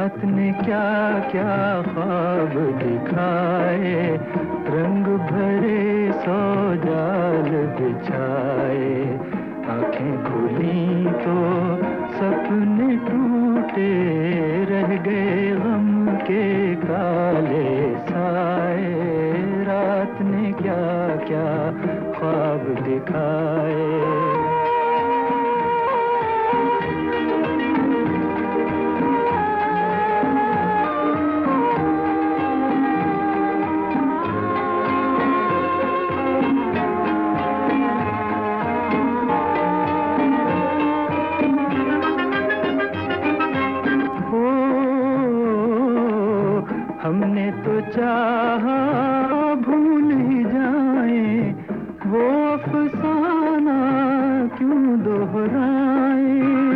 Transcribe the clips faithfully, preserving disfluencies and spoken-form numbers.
रात ने क्या क्या ख्वाब दिखाए, रंग भरे सौ जाल बिछाए। आंखें खुली तो सपने टूटे, रह गए गम के काले साए। रात ने क्या क्या ख्वाब दिखाए। हमने तो चाहा भूल ही जाए, वो अफसाना क्यों दोहराए।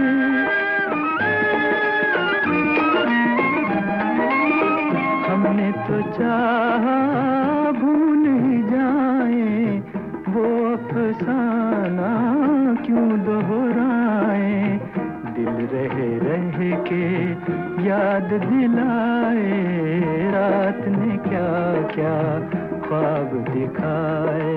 हमने तो चाहा भूल ही जाए, वो अफसाना क्यों दोहराए। दिल रहे रह के याद दिलाए, रात ने क्या क्या ख्वाब दिखाए।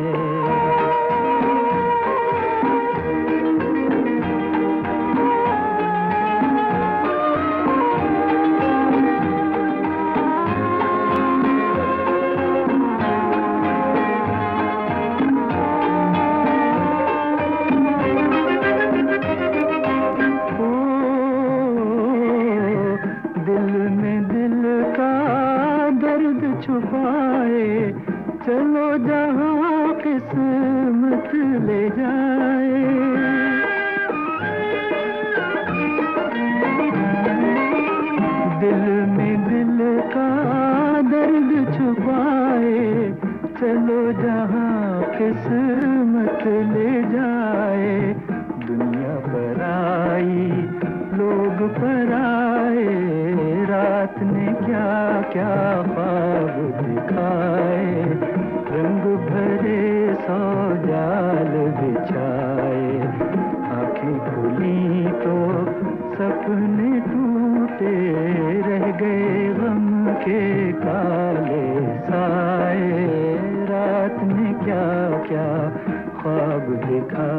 छुपाए चलो जहाँ किस्मत ले जाए। दिल में दिल का दर्द छुपाए, चलो जहाँ किस्मत ले जाए। दुनिया पर आई लोग पर आए, रात ने क्या क्या ख्वाब दिखाए। रंग भरे सौ जाल बिछाए, आंखें खुली तो सपने टूटे, रह गए गम के काले साए। रात ने क्या क्या ख्वाब दिखाए।